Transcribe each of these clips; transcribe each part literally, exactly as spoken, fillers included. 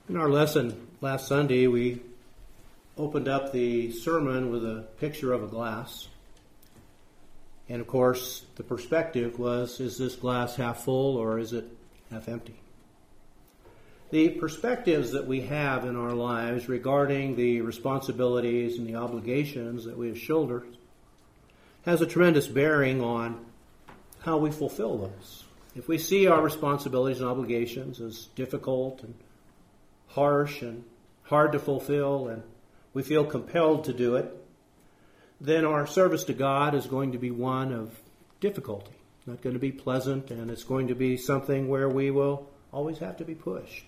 In our lesson last Sunday, we opened up the sermon with a picture of a glass. And of course, the perspective was, is this glass half full or is it half empty? The perspectives that we have in our lives regarding the responsibilities and the obligations that we have shouldered has a tremendous bearing on how we fulfill those. If we see our responsibilities and obligations as difficult and harsh and hard to fulfill, and we feel compelled to do it, then our service to God is going to be one of difficulty. It's not going to be pleasant, and it's going to be something where we will always have to be pushed.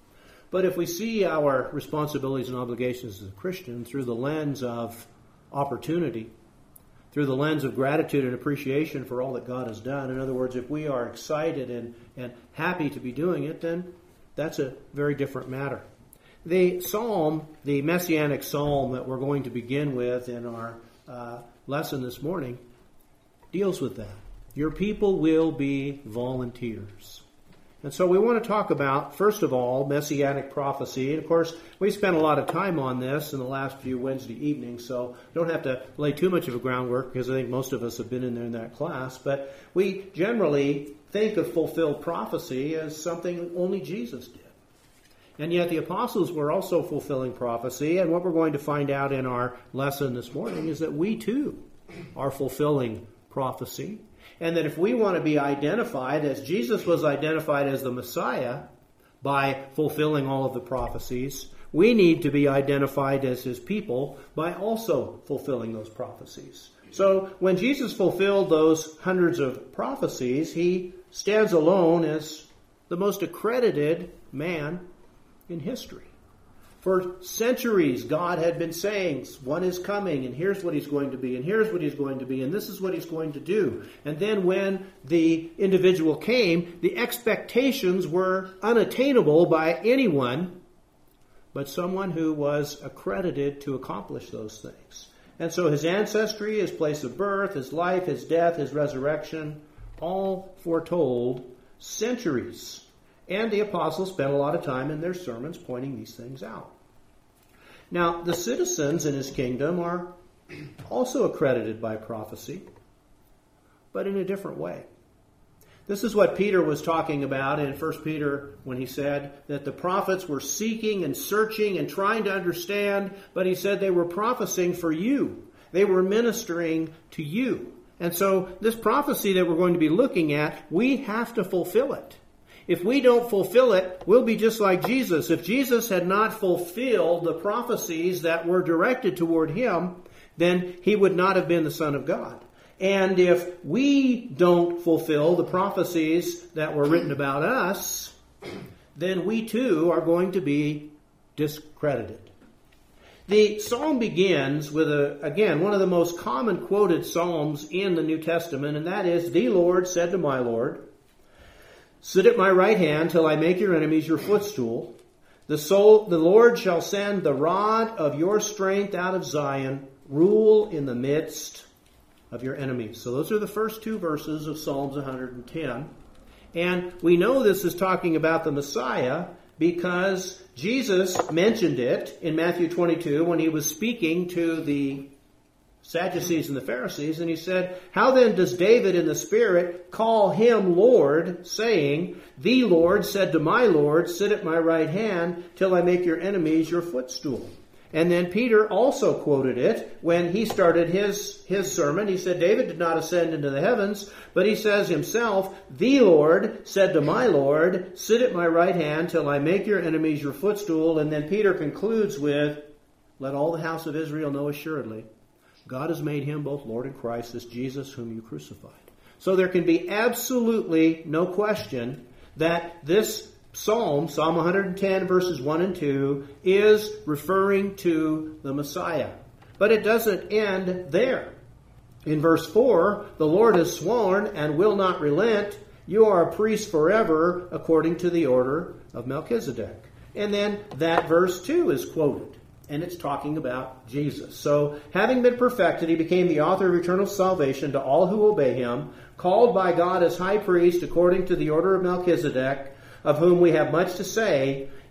But if we see our responsibilities and obligations as a Christian through the lens of opportunity, through the lens of gratitude and appreciation for all that God has done, in other words, if we are excited and, and happy to be doing it, then that's a very different matter. The psalm, the messianic psalm that we're going to begin with in our uh, lesson this morning, deals with that. Your people will be volunteers. And so we want to talk about, first of all, messianic prophecy. And of course, we spent a lot of time on this in the last few Wednesday evenings, so don't have to lay too much of a groundwork because I think most of us have been in there in that class. But we generally think of fulfilled prophecy as something only Jesus did. And yet the apostles were also fulfilling prophecy, and what we're going to find out in our lesson this morning is that we too are fulfilling prophecy, and that if we want to be identified as Jesus was identified as the Messiah by fulfilling all of the prophecies, we need to be identified as his people by also fulfilling those prophecies. So when Jesus fulfilled those hundreds of prophecies, he stands alone as the most accredited man in history. For centuries, God had been saying, one is coming, and here's what he's going to be, and here's what he's going to be, and this is what he's going to do. And then when the individual came, the expectations were unattainable by anyone but someone who was accredited to accomplish those things. And so his ancestry, his place of birth, his life, his death, his resurrection, all foretold centuries. And the apostles spent a lot of time in their sermons pointing these things out. Now, the citizens in his kingdom are also accredited by prophecy, but in a different way. This is what Peter was talking about in First Peter when he said that the prophets were seeking and searching and trying to understand, but he said they were prophesying for you. They were ministering to you. And so this prophecy that we're going to be looking at, we have to fulfill it. If we don't fulfill it, we'll be just like Jesus. If Jesus had not fulfilled the prophecies that were directed toward him, then he would not have been the Son of God. And if we don't fulfill the prophecies that were written about us, then we too are going to be discredited. The psalm begins with, a, again, one of the most common quoted psalms in the New Testament, and that is, "The Lord said to my Lord, sit at my right hand till I make your enemies your footstool. The soul, the Lord shall send the rod of your strength out of Zion, rule in the midst of your enemies." So those are the first two verses of Psalms one hundred ten. And we know this is talking about the Messiah because Jesus mentioned it in Matthew twenty-two when he was speaking to the Sadducees and the Pharisees, and he said, "How then does David in the Spirit call him Lord, saying, the Lord said to my Lord, sit at my right hand till I make your enemies your footstool?" And then Peter also quoted it when he started his, his sermon. He said, David did not ascend into the heavens, but he says himself, "The Lord said to my Lord, sit at my right hand till I make your enemies your footstool." And then Peter concludes with, "Let all the house of Israel know assuredly, God has made him both Lord and Christ, this Jesus whom you crucified." So there can be absolutely no question that this psalm, Psalm one hundred ten, verses one and two, is referring to the Messiah. But it doesn't end there. In verse four, "The Lord has sworn and will not relent. You are a priest forever according to the order of Melchizedek." And then that verse two is quoted. And it's talking about Jesus. So, having been perfected, he became the author of eternal salvation to all who obey him, called by God as high priest according to the order of Melchizedek, of whom we have much to say,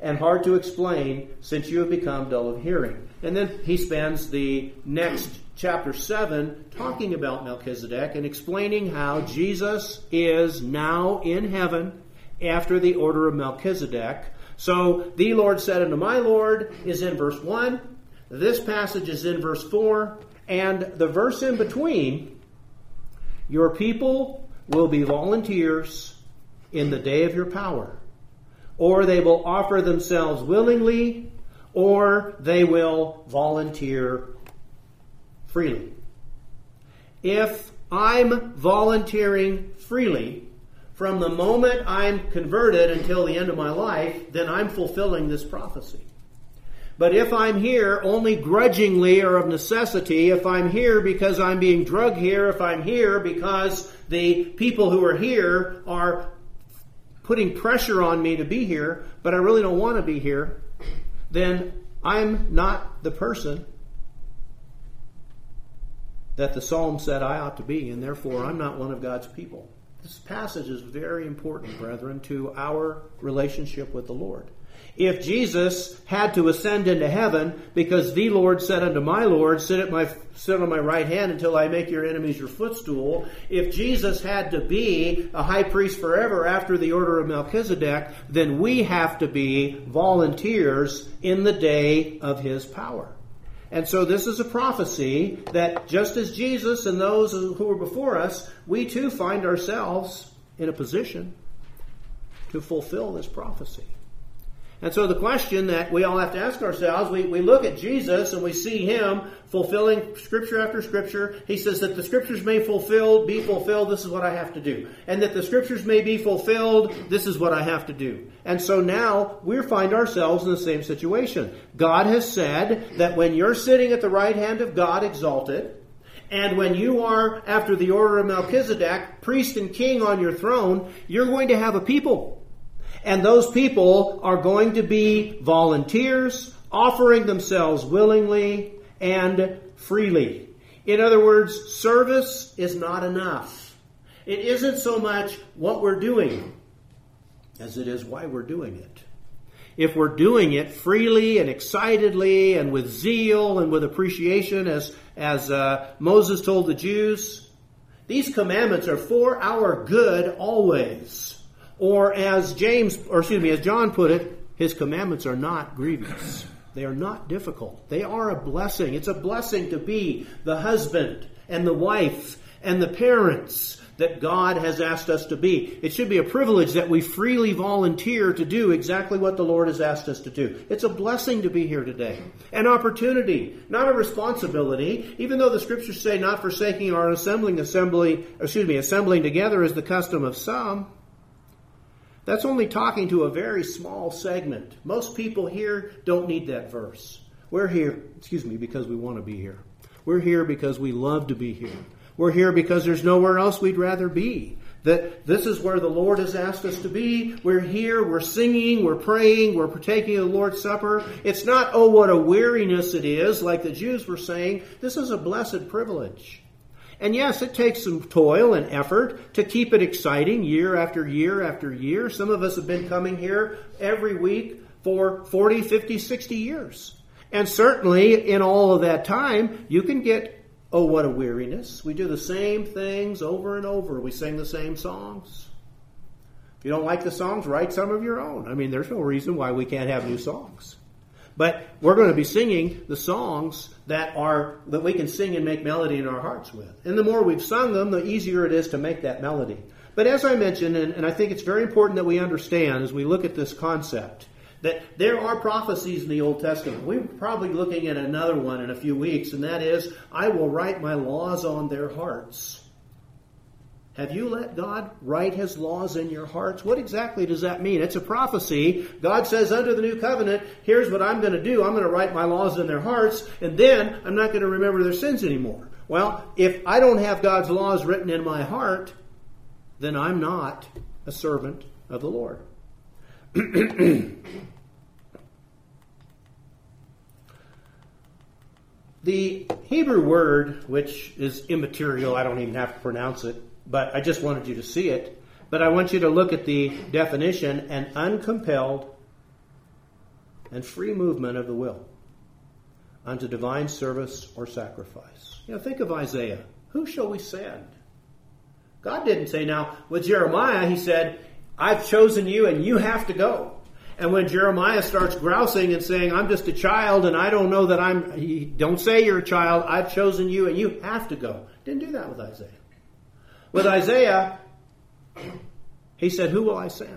and hard to explain, since you have become dull of hearing. And then he spends the next chapter seven talking about Melchizedek and explaining how Jesus is now in heaven after the order of Melchizedek. So, the Lord said unto my Lord is in verse one. This passage is in verse four. And the verse in between, your people will be volunteers in the day of your power. Or they will offer themselves willingly, or they will volunteer freely. If I'm volunteering freely, from the moment I'm converted until the end of my life, then I'm fulfilling this prophecy. But if I'm here only grudgingly or of necessity, if I'm here because I'm being drugged here, if I'm here because the people who are here are putting pressure on me to be here, but I really don't want to be here, then I'm not the person that the Psalm said I ought to be, and therefore I'm not one of God's people. This passage is very important, brethren, to our relationship with the Lord. If Jesus had to ascend into heaven because the Lord said unto my Lord, sit at my sit on my right hand until I make your enemies your footstool, if Jesus had to be a high priest forever after the order of Melchizedek, then we have to be volunteers in the day of his power. And so this is a prophecy that just as Jesus and those who were before us, we too find ourselves in a position to fulfill this prophecy. And so the question that we all have to ask ourselves, we, we look at Jesus and we see him fulfilling Scripture after Scripture. He says that the Scriptures may fulfilled, be fulfilled, this is what I have to do. And that the Scriptures may be fulfilled, this is what I have to do. And so now we find ourselves in the same situation. God has said that when you're sitting at the right hand of God exalted, and when you are, after the order of Melchizedek, priest and king on your throne, you're going to have a people. And those people are going to be volunteers, offering themselves willingly and freely. In other words, service is not enough. It isn't so much what we're doing as it is why we're doing it. If we're doing it freely and excitedly and with zeal and with appreciation, as, as uh, Moses told the Jews, these commandments are for our good always. Or as James, or excuse me, as John put it, his commandments are not grievous. They are not difficult. They are a blessing. It's a blessing to be the husband and the wife and the parents that God has asked us to be. It should be a privilege that we freely volunteer to do exactly what the Lord has asked us to do. It's a blessing to be here today. An opportunity, not a responsibility. Even though the Scriptures say not forsaking our assembling, assembly, excuse me, assembling together is the custom of some. That's only talking to a very small segment. Most people here don't need that verse. We're here, excuse me, because we want to be here. We're here because we love to be here. We're here because there's nowhere else we'd rather be. That this is where the Lord has asked us to be. We're here, we're singing, we're praying, we're partaking of the Lord's Supper. It's not, oh, what a weariness it is, like the Jews were saying. This is a blessed privilege. And yes, it takes some toil and effort to keep it exciting year after year after year. Some of us have been coming here every week for forty, fifty, sixty years. And certainly in all of that time, you can get, oh, what a weariness. We do the same things over and over. We sing the same songs. If you don't like the songs, write some of your own. I mean, there's no reason why we can't have new songs. But we're going to be singing the songs that are that we can sing and make melody in our hearts with. And the more we've sung them, the easier it is to make that melody. But as I mentioned, and, and I think it's very important that we understand as we look at this concept, that there are prophecies in the Old Testament. We're probably looking at another one in a few weeks, and that is, I will write my laws on their hearts. Have you let God write his laws in your hearts? What exactly does that mean? It's a prophecy. God says under the new covenant, here's what I'm going to do. I'm going to write my laws in their hearts, and then I'm not going to remember their sins anymore. Well, if I don't have God's laws written in my heart, then I'm not a servant of the Lord. The Hebrew word, which is immaterial, I don't even have to pronounce it, but I just wanted you to see it. But I want you to look at the definition, an uncompelled and free movement of the will unto divine service or sacrifice. You know, think of Isaiah. Who shall we send? God didn't say, now, with Jeremiah, he said, I've chosen you and you have to go. And when Jeremiah starts grousing and saying, I'm just a child and I don't know that I'm, he, don't say you're a child, I've chosen you and you have to go. Didn't do that with Isaiah. With Isaiah, he said, who will I send?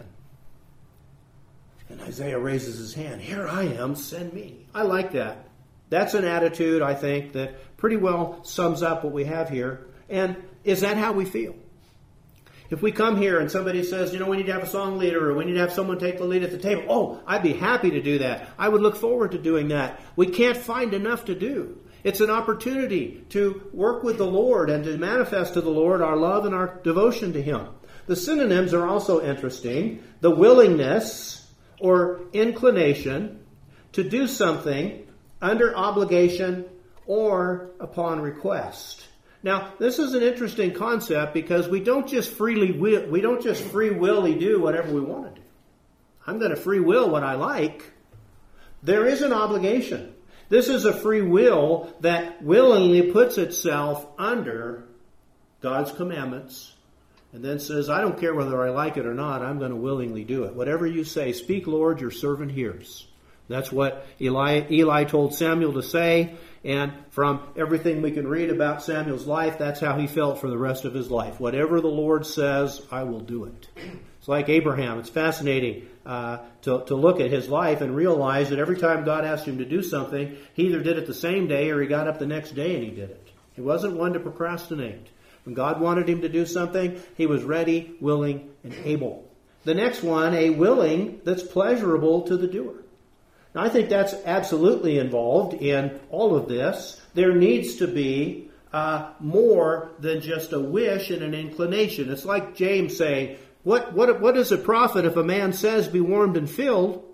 And Isaiah raises his hand. Here I am, send me. I like that. That's an attitude, I think, that pretty well sums up what we have here. And is that how we feel? If we come here and somebody says, you know, we need to have a song leader or we need to have someone take the lead at the table. Oh, I'd be happy to do that. I would look forward to doing that. We can't find enough to do. It's an opportunity to work with the Lord and to manifest to the Lord our love and our devotion to Him. The synonyms are also interesting. The willingness or inclination to do something under obligation or upon request. Now, this is an interesting concept because we don't just freely will, we don't just free willy do whatever we want to do. I'm going to free will what I like. There is an obligation. This is a free will that willingly puts itself under God's commandments and then says, I don't care whether I like it or not, I'm going to willingly do it. Whatever you say, speak, Lord, your servant hears. That's what Eli, Eli told Samuel to say. And from everything we can read about Samuel's life, that's how he felt for the rest of his life. Whatever the Lord says, I will do it. It's like Abraham. It's fascinating uh, to, to look at his life and realize that every time God asked him to do something, he either did it the same day or he got up the next day and he did it. He wasn't one to procrastinate. When God wanted him to do something, he was ready, willing, and able. The next one, a willing that's pleasurable to the doer. Now, I think that's absolutely involved in all of this. There needs to be uh, more than just a wish and an inclination. It's like James saying, what, what, what is a profit if a man says, be warmed and filled,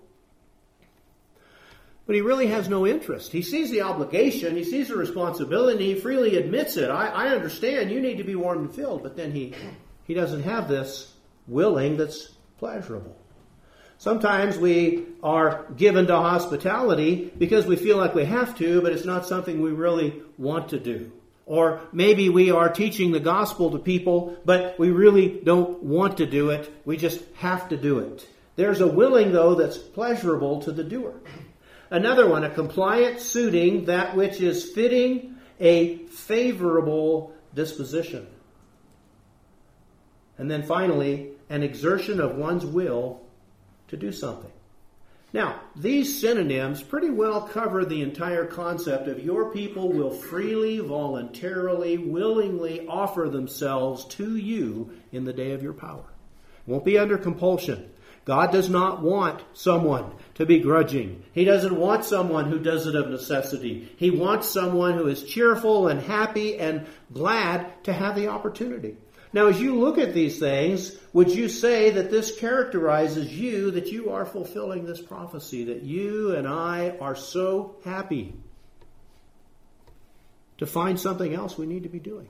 but he really has no interest? He sees the obligation, he sees the responsibility, and he freely admits it. I, I understand you need to be warmed and filled, but then he, he doesn't have this willing that's pleasurable. Sometimes we are given to hospitality because we feel like we have to, but it's not something we really want to do. Or maybe we are teaching the gospel to people, but we really don't want to do it. We just have to do it. There's a willing, though, that's pleasurable to the doer. Another one, a compliant suiting that which is fitting a favorable disposition. And then finally, an exertion of one's will to do something. Now, these synonyms pretty well cover the entire concept of your people will freely, voluntarily, willingly offer themselves to you in the day of your power. It won't be under compulsion. God does not want someone to be grudging. He doesn't want someone who does it of necessity. He wants someone who is cheerful and happy and glad to have the opportunity. Now, as you look at these things, would you say that this characterizes you, that you are fulfilling this prophecy, that you and I are so happy to find something else we need to be doing?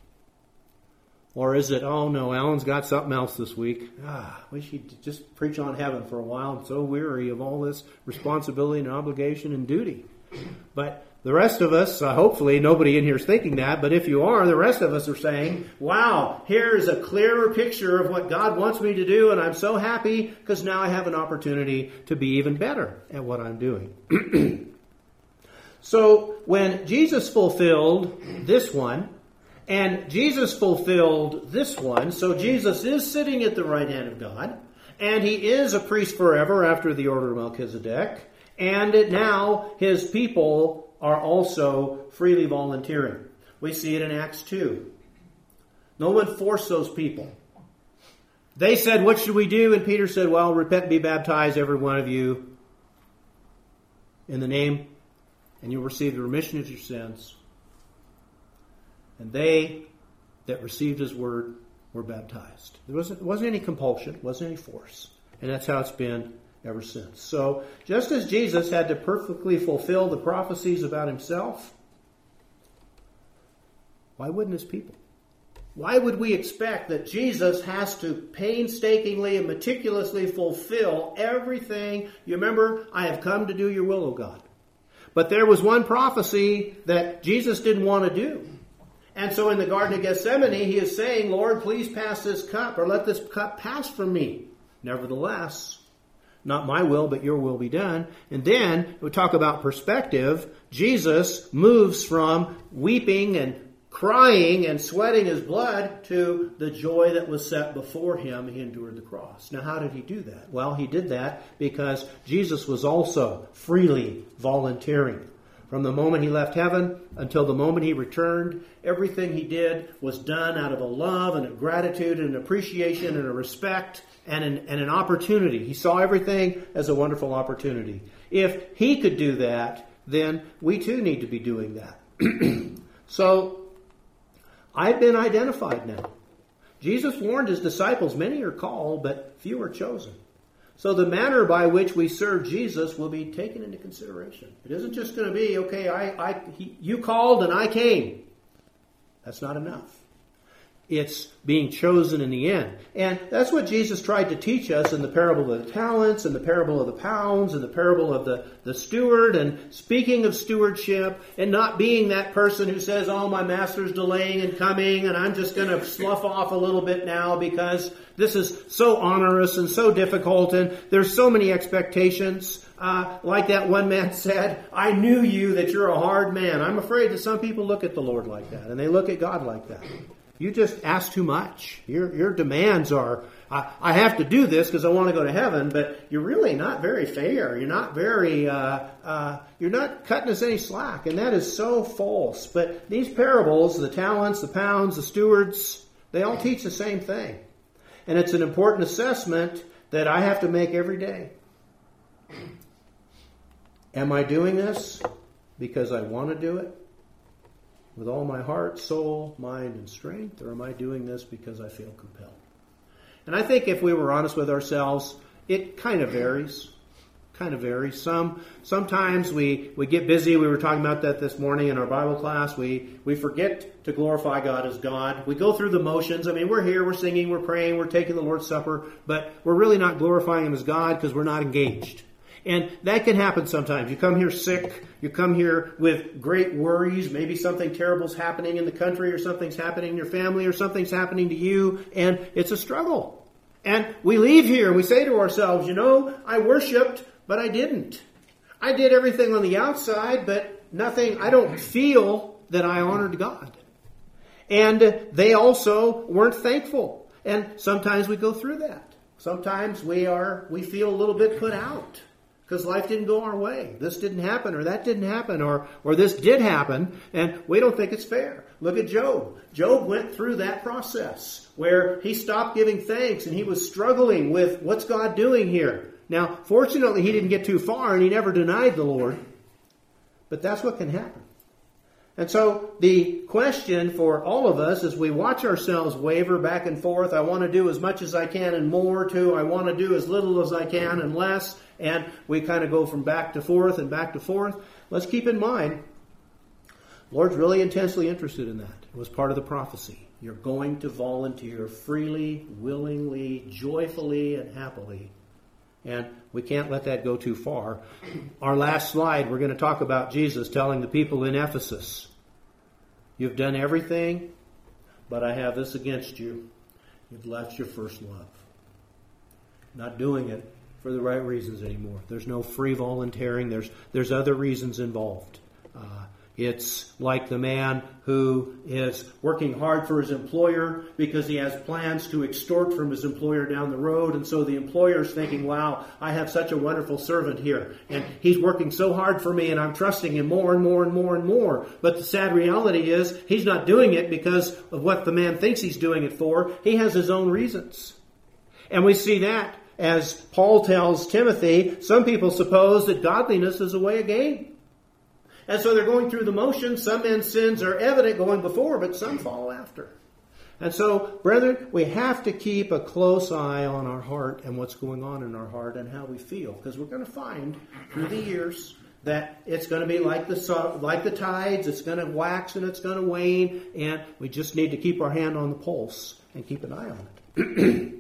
Or is it, oh no, Alan's got something else this week. Ah, wish he'd just preach on heaven for a while. I'm so weary of all this responsibility and obligation and duty. But the rest of us, uh, hopefully nobody in here is thinking that, but if you are, the rest of us are saying, wow, here's a clearer picture of what God wants me to do, and I'm so happy because now I have an opportunity to be even better at what I'm doing. So when Jesus fulfilled this one, and Jesus fulfilled this one, so Jesus is sitting at the right hand of God, and he is a priest forever after the order of Melchizedek, and now his people are also freely volunteering. We see it in Acts two. No one forced those people. They said, what should we do? And Peter said, well, repent and be baptized, every one of you, in the name, and you'll receive the remission of your sins. And they that received his word were baptized. There wasn't, wasn't any compulsion, wasn't any force. And that's how it's been ever since. So, just as Jesus had to perfectly fulfill the prophecies about himself, why wouldn't his people? Why would we expect that Jesus has to painstakingly and meticulously fulfill everything? You remember, I have come to do your will, O God. But there was one prophecy that Jesus didn't want to do. And so in the Garden of Gethsemane, he is saying, Lord, please pass this cup, or let this cup pass from me. Nevertheless, not my will, but your will be done. And then we talk about perspective. Jesus moves from weeping and crying and sweating his blood to the joy that was set before him. He endured the cross. Now, how did he do that? Well, he did that because Jesus was also freely volunteering. From the moment he left heaven until the moment he returned, everything he did was done out of a love and a gratitude and an appreciation and a respect and an, and an opportunity. He saw everything as a wonderful opportunity. If he could do that, then we too need to be doing that. So, I've been identified now. Jesus warned his disciples, many are called, but few are chosen. So the manner by which we serve Jesus will be taken into consideration. It isn't just going to be, okay, I, I, he, you called and I came. That's not enough. It's being chosen in the end. And that's what Jesus tried to teach us in the parable of the talents and the parable of the pounds and the parable of the, the steward. And speaking of stewardship and not being that person who says, oh, my master's delaying and coming and I'm just going to slough off a little bit now because this is so onerous and so difficult and there's so many expectations. Uh, like that one man said, I knew you that you're a hard man. I'm afraid that some people look at the Lord like that and they look at God like that. You just ask too much. Your your demands are, I, I have to do this because I want to go to heaven, but you're really not very fair. You're not very, uh, uh, you're not cutting us any slack, and that is so false. But these parables, the talents, the pounds, the stewards, they all teach the same thing. And it's an important assessment that I have to make every day. Am I doing this because I want to do it? With all my heart, soul, mind, and strength? Or am I doing this because I feel compelled? And I think if we were honest with ourselves, it kind of varies. Kind of varies. Some Sometimes we, we get busy. We were talking about that this morning in our Bible class. We, we forget to glorify God as God. We go through the motions. I mean, we're here, we're singing, we're praying, we're taking the Lord's Supper, but we're really not glorifying Him as God because we're not engaged. And that can happen sometimes. You come here sick. You come here with great worries. Maybe something terrible's happening in the country or something's happening in your family or something's happening to you. And it's a struggle. And we leave here and we say to ourselves, you know, I worshiped, but I didn't. I did everything on the outside, but nothing, I don't feel that I honored God. And they also weren't thankful. And sometimes we go through that. Sometimes we are, we feel a little bit put out. Because life didn't go our way. This didn't happen, or that didn't happen, or or this did happen, and we don't think it's fair. Look at Job. Job went through that process where he stopped giving thanks, and he was struggling with what's God doing here. Now, fortunately, he didn't get too far, and he never denied the Lord. But that's what can happen. And so the question for all of us as we watch ourselves waver back and forth, I want to do as much as I can and more, to I want to do as little as I can and less, and we kind of go from back to forth and back to forth. Let's keep in mind, the Lord's really intensely interested in that. It was part of the prophecy. You're going to volunteer freely, willingly, joyfully, and happily. And we can't let that go too far. Our last slide, we're going to talk about Jesus telling the people in Ephesus, you've done everything, but I have this against you. You've left your first love. Not doing it for the right reasons anymore. There's no free volunteering. There's, there's other reasons involved. Uh, It's like the man who is working hard for his employer because he has plans to extort from his employer down the road. And so the employer is thinking, wow, I have such a wonderful servant here. And he's working so hard for me and I'm trusting him more and more and more and more. But the sad reality is he's not doing it because of what the man thinks he's doing it for. He has his own reasons. And we see that as Paul tells Timothy, some people suppose that godliness is a way of gain. And so they're going through the motions. Some men's sins are evident going before, but some follow after. And so, brethren, we have to keep a close eye on our heart and what's going on in our heart and how we feel. Because we're going to find through the years that it's going to be like the like the tides. It's going to wax and it's going to wane, and we just need to keep our hand on the pulse and keep an eye on it.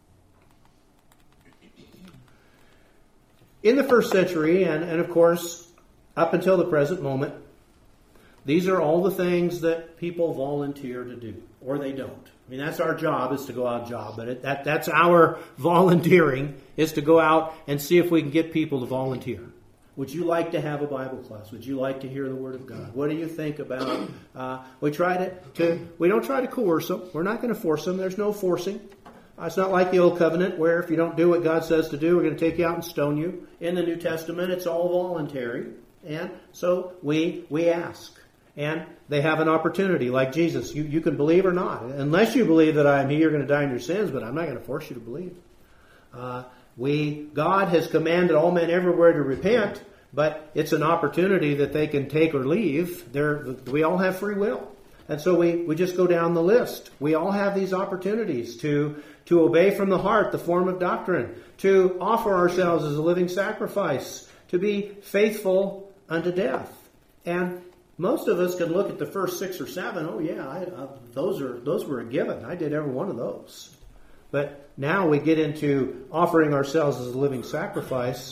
In the first century, and, and of course, up until the present moment, these are all the things that people volunteer to do, or they don't. I mean, that's our job, is to go out and job. But it, that, that's our volunteering, is to go out and see if we can get people to volunteer. Would you like to have a Bible class? Would you like to hear the Word of God? What do you think about? Uh, we try to, to. We don't try to coerce them. We're not going to force them. There's no forcing. Uh, it's not like the Old Covenant, where if you don't do what God says to do, we're going to take you out and stone you. In the New Testament, it's all voluntary, and so we we ask. And they have an opportunity, like Jesus. You, you can believe or not. Unless you believe that I am He, you're going to die in your sins, but I'm not going to force you to believe. Uh, we God has commanded all men everywhere to repent, but it's an opportunity that they can take or leave. They're, we all have free will. And so we, we just go down the list. We all have these opportunities to, to obey from the heart the form of doctrine, to offer ourselves as a living sacrifice, to be faithful unto death. And most of us can look at the first six or seven. Oh yeah, I, I, those are those were a given. I did every one of those. But now we get into offering ourselves as a living sacrifice.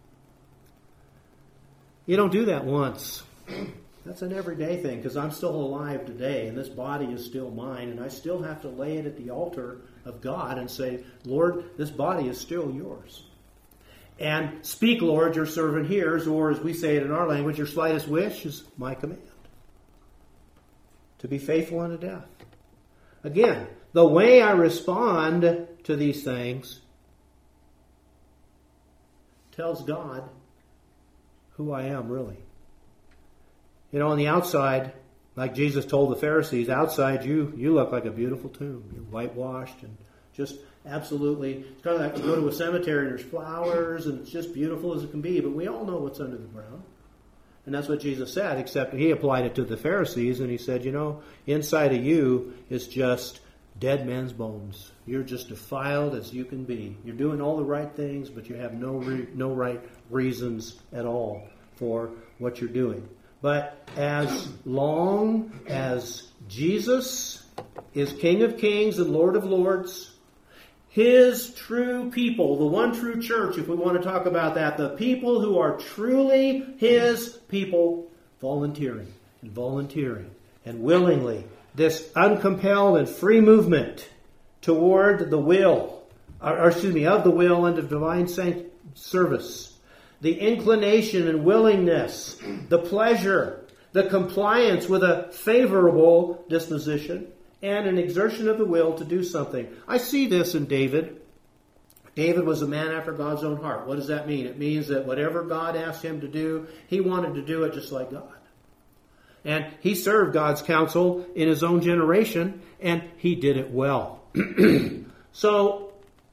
You don't do that once. That's an everyday thing, because I'm still alive today, and this body is still mine, and I still have to lay it at the altar of God and say, Lord, this body is still yours. And speak, Lord, your servant hears, or as we say it in our language, your slightest wish is my command. To be faithful unto death. Again, the way I respond to these things tells God who I am, really. You know, on the outside, like Jesus told the Pharisees, outside you, you look like a beautiful tomb. You're whitewashed and just absolutely, it's kind of like to go to a cemetery and there's flowers and it's just beautiful as it can be, but we all know what's under the ground. And that's what Jesus said, except he applied it to the Pharisees, and he said, you know, inside of you is just dead men's bones. You're just defiled as you can be. You're doing all the right things, but you have no re- no right reasons at all for what you're doing. But as long as Jesus is King of Kings and Lord of Lords, His true people, the one true church, if we want to talk about that, the people who are truly His people, volunteering and volunteering and willingly, this uncompelled and free movement toward the will, or, or excuse me, of the will and of divine sanct- service, the inclination and willingness, the pleasure, the compliance with a favorable disposition, and an exertion of the will to do something. I see this in David. David was a man after God's own heart. What does that mean? It means that whatever God asked him to do, he wanted to do it just like God. And he served God's counsel in his own generation, and he did it well. So,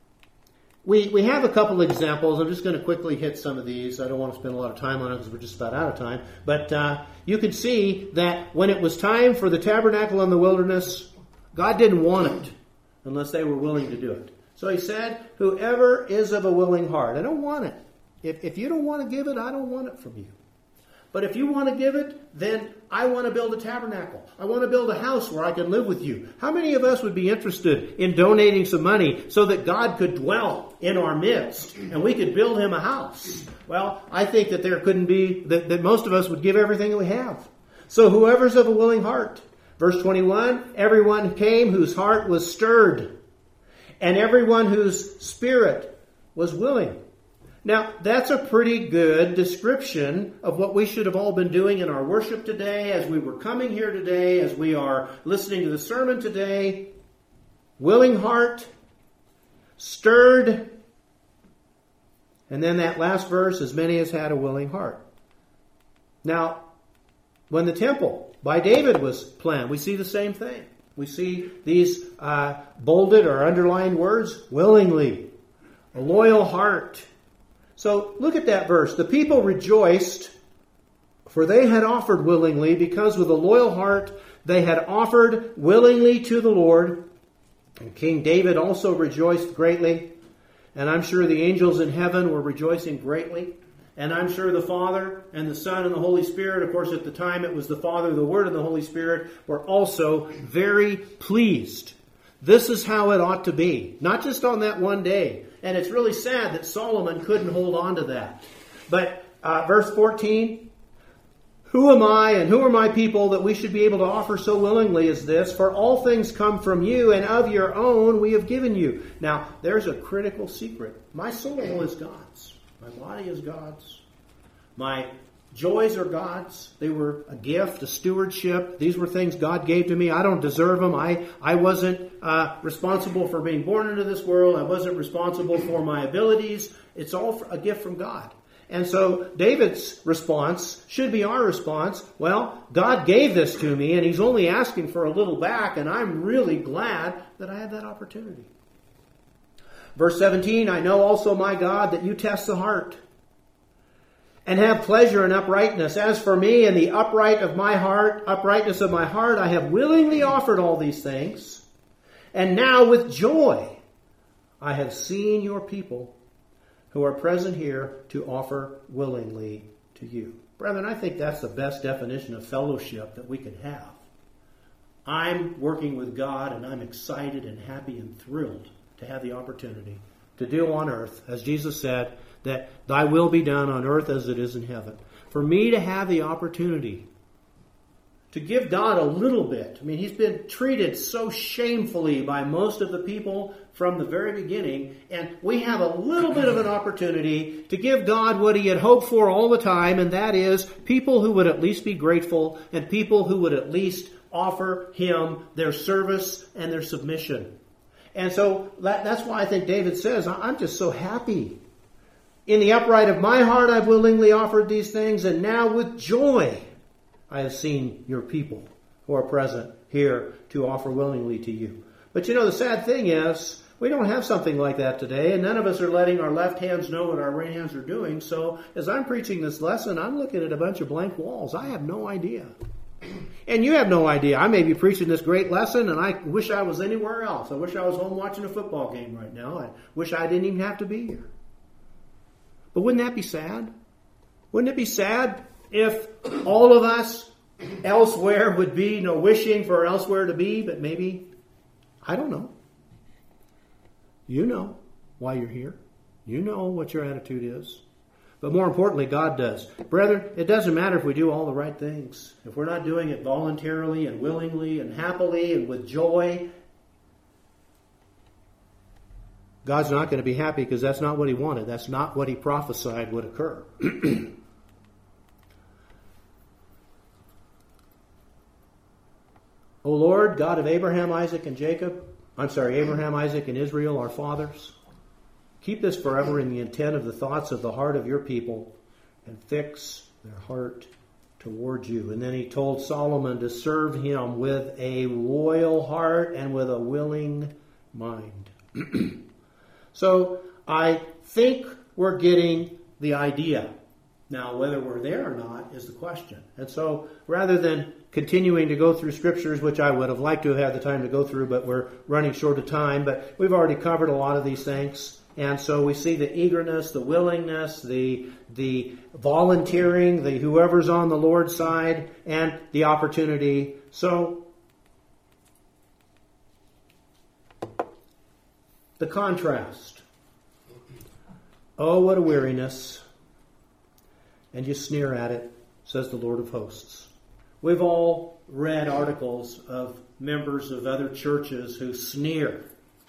we we have a couple examples. I'm just going to quickly hit some of these. I don't want to spend a lot of time on it because we're just about out of time. But uh, you can see that when it was time for the tabernacle in the wilderness, God didn't want it unless they were willing to do it. So he said, whoever is of a willing heart. I don't want it. If, if you don't want to give it, I don't want it from you. But if you want to give it, then I want to build a tabernacle. I want to build a house where I can live with you. How many of us would be interested in donating some money so that God could dwell in our midst and we could build Him a house? Well, I think that there couldn't be, that, that most of us would give everything that we have. So whoever's of a willing heart. Verse twenty-one, everyone came whose heart was stirred, and everyone whose spirit was willing. Now, that's a pretty good description of what we should have all been doing in our worship today, as we were coming here today, as we are listening to the sermon today. Willing heart, stirred, and then that last verse, as many as had a willing heart. Now, when the temple by David was planned, we see the same thing. We see these uh, bolded or underlined words, willingly, a loyal heart. So look at that verse. The people rejoiced, for they had offered willingly, because with a loyal heart they had offered willingly to the Lord. And King David also rejoiced greatly. And I'm sure the angels in heaven were rejoicing greatly And I'm sure the Father and the Son and the Holy Spirit, of course at the time it was the Father, the Word, and the Holy Spirit, were also very pleased. This is how it ought to be. Not just on that one day. And it's really sad that Solomon couldn't hold on to that. But uh, verse fourteen, who am I and who are my people that we should be able to offer so willingly as this? For all things come from you, and of your own we have given you. Now, there's a critical secret. My soul is God's. My body is God's. My joys are God's. They were a gift, a stewardship. These were things God gave to me. I don't deserve them. I, I wasn't uh, responsible for being born into this world. I wasn't responsible for my abilities. It's all a gift from God. And so David's response should be our response. Well, God gave this to me, and He's only asking for a little back, and I'm really glad that I had that opportunity. Verse seventeen, I know also, my God, that you test the heart and have pleasure in uprightness. As for me and the upright of my heart, uprightness of my heart, I have willingly offered all these things. And now with joy I have seen your people who are present here to offer willingly to you. Brethren, I think that's the best definition of fellowship that we can have. I'm working with God, and I'm excited and happy and thrilled to have the opportunity to do on earth, as Jesus said, that thy will be done on earth as it is in heaven. For me to have the opportunity to give God a little bit. I mean, He's been treated so shamefully by most of the people from the very beginning, and we have a little bit of an opportunity to give God what He had hoped for all the time, and that is people who would at least be grateful and people who would at least offer Him their service and their submission. And so that, that's why I think David says, I'm just so happy. In the upright of my heart I've willingly offered these things, and now with joy I have seen your people who are present here to offer willingly to you. But you know, the sad thing is, we don't have something like that today, and none of us are letting our left hands know what our right hands are doing. So as I'm preaching this lesson, I'm looking at a bunch of blank walls. I have no idea. And you have no idea. I may be preaching this great lesson, and I wish I was anywhere else. I wish I was home watching a football game right now. I wish I didn't even have to be here. But wouldn't that be sad? Wouldn't it be sad if all of us elsewhere would be, you know, wishing for elsewhere to be, but maybe, I don't know. You know why you're here. You know what your attitude is. But more importantly, God does. Brethren, it doesn't matter if we do all the right things. If we're not doing it voluntarily and willingly and happily and with joy, God's not going to be happy, because that's not what He wanted. That's not what He prophesied would occur. O Lord, God of Abraham, Isaac, and Jacob, I'm sorry, Abraham, Isaac, and Israel, our fathers, keep this forever in the intent of the thoughts of the heart of your people, and fix their heart toward you. And then he told Solomon to serve him with a loyal heart and with a willing mind. So I think we're getting the idea. Now, whether we're there or not is the question. And so rather than continuing to go through scriptures, which I would have liked to have had the time to go through, but we're running short of time, but we've already covered a lot of these things. And so we see the eagerness, the willingness, the the volunteering, the whoever's on the Lord's side, and the opportunity. So the contrast. Oh, what a weariness. And you sneer at it, says the Lord of hosts. We've all read articles of members of other churches who sneer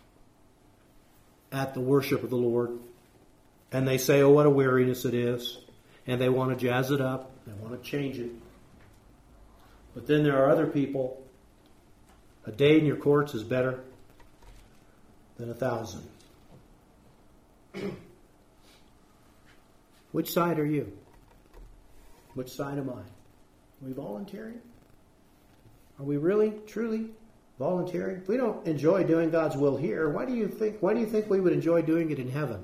at the worship of the Lord. And they say, oh, what a weariness it is. And they want to jazz it up. They want to change it. But then there are other people. A day in your courts is better than a thousand. Which side are you? Which side am I? Are we volunteering? Are we really, truly volunteering? If we don't enjoy doing God's will here, why do you think why do you think we would enjoy doing it in heaven?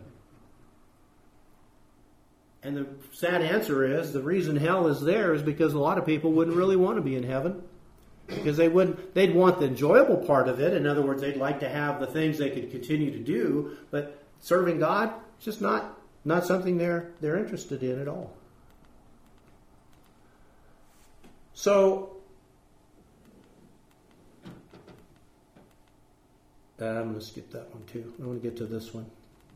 And the sad answer is, the reason hell is there is because a lot of people wouldn't really want to be in heaven. Because they wouldn't they'd want the enjoyable part of it. In other words, they'd like to have the things they could continue to do, but serving God, it's just not not something they're they're interested in at all. So uh, I'm going to skip that one too. I want to get to this one.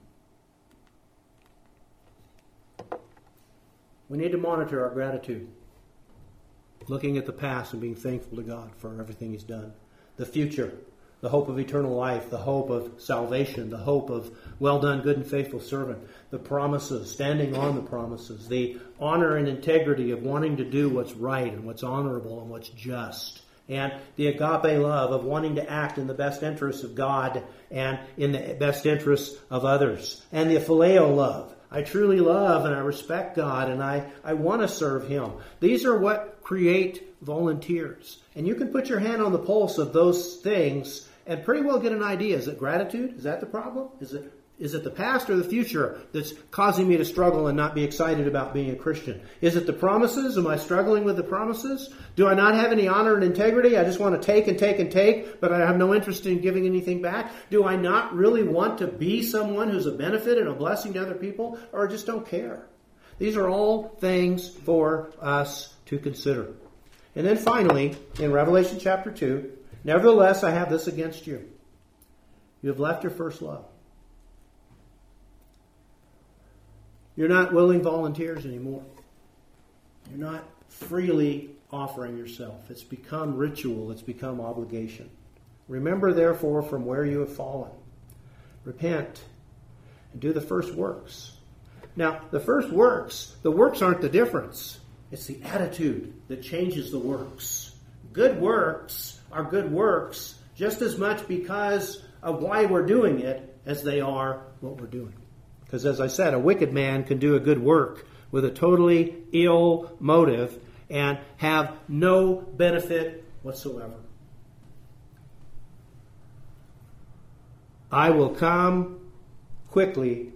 We need to monitor our gratitude, looking at the past and being thankful to God for everything He's done. The future, the hope of eternal life, the hope of salvation, the hope of well done, good and faithful servant, the promises, standing on the promises, the honor and integrity of wanting to do what's right and what's honorable and what's just, and the agape love of wanting to act in the best interests of God and in the best interests of others, and the phileo love. I truly love and I respect God and I, I want to serve Him. These are what create volunteers. And you can put your hand on the pulse of those things and pretty well get an idea. Is it gratitude? Is that the problem? Is it is it the past or the future that's causing me to struggle and not be excited about being a Christian? Is it the promises? Am I struggling with the promises? Do I not have any honor and integrity? I just want to take and take and take, but I have no interest in giving anything back? Do I not really want to be someone who's a benefit and a blessing to other people, or I just don't care? These are all things for us to consider. And then finally, in Revelation chapter two, nevertheless, I have this against you. You have left your first love. You're not willing volunteers anymore. You're not freely offering yourself. It's become ritual. It's become obligation. Remember, therefore, from where you have fallen. Repent and do the first works. Now, the first works, the works aren't the difference. It's the attitude that changes the works. Good works are good works just as much because of why we're doing it as they are what we're doing. Because as I said, a wicked man can do a good work with a totally ill motive and have no benefit whatsoever. I will come quickly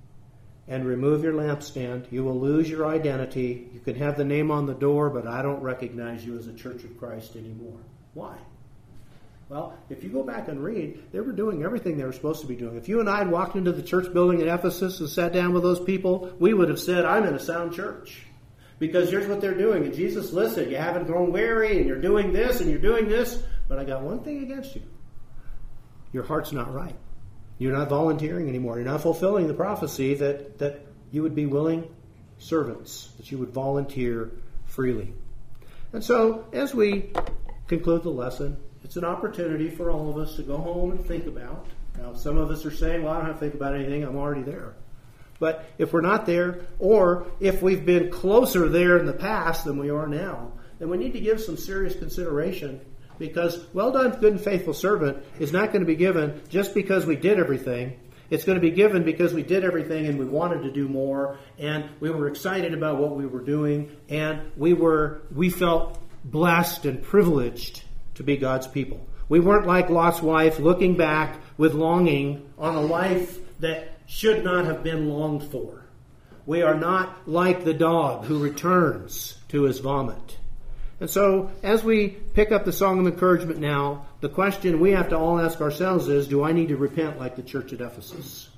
and remove your lampstand. You will lose your identity. You can have the name on the door, but I don't recognize you as a Church of Christ anymore. Why? Well, if you go back and read, they were doing everything they were supposed to be doing. If you and I had walked into the church building in Ephesus and sat down with those people, we would have said, I'm in a sound church. Because here's what they're doing. And Jesus, listen, you haven't grown weary, and you're doing this, and you're doing this, but I got one thing against you. Your heart's not right. You're not volunteering anymore. You're not fulfilling the prophecy that, that you would be willing servants, that you would volunteer freely. And so, as we conclude the lesson, it's an opportunity for all of us to go home and think about. Now, some of us are saying, well, I don't have to think about anything. I'm already there. But if we're not there, or if we've been closer there in the past than we are now, then we need to give some serious consideration, because well done, good and faithful servant is not going to be given just because we did everything. It's going to be given because we did everything and we wanted to do more, and we were excited about what we were doing, and we were we felt blessed and privileged to be God's people. We weren't like Lot's wife looking back with longing on a life that should not have been longed for. We are not like the dog who returns to his vomit. And so, as we pick up the song of encouragement now, the question we have to all ask ourselves is, do I need to repent like the church at Ephesus?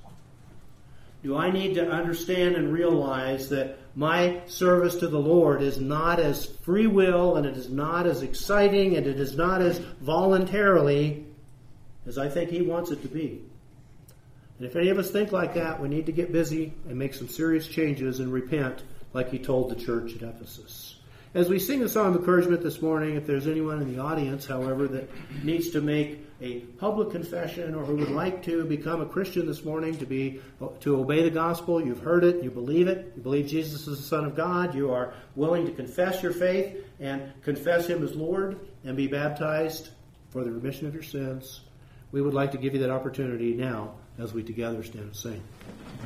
Do I need to understand and realize that my service to the Lord is not as free will, and it is not as exciting, and it is not as voluntarily as I think He wants it to be? And if any of us think like that, we need to get busy and make some serious changes and repent like He told the church at Ephesus. As we sing the song of encouragement this morning, if there's anyone in the audience, however, that needs to make a public confession or who would like to become a Christian this morning, to be to obey the gospel, you've heard it, you believe it, you believe Jesus is the Son of God, you are willing to confess your faith and confess Him as Lord and be baptized for the remission of your sins, we would like to give you that opportunity now as we together stand and sing.